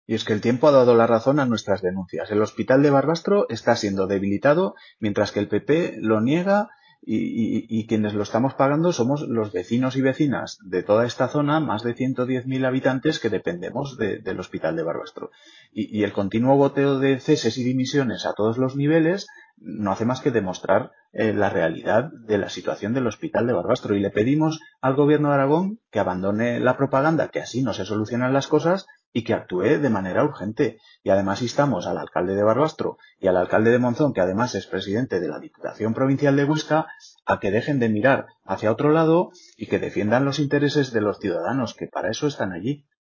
Y es que el tiempo ha dado la razón a nuestras denuncias. El hospital de Barbastro está siendo debilitado mientras que el PP lo niega y quienes lo estamos pagando somos los vecinos y vecinas de toda esta zona, más de 110.000 habitantes que dependemos del hospital de Barbastro. Y el continuo goteo de ceses y dimisiones a todos los niveles no hace más que demostrar la realidad de la situación del hospital de Barbastro. Y le pedimos al gobierno de Aragón que abandone la propaganda, que así no se solucionan las cosas, y que actúe de manera urgente. Y además instamos al alcalde de Barbastro y al alcalde de Monzón, que además es presidente de la Diputación Provincial de Huesca, a que dejen de mirar hacia otro lado y que defiendan los intereses de los ciudadanos, que para eso están allí.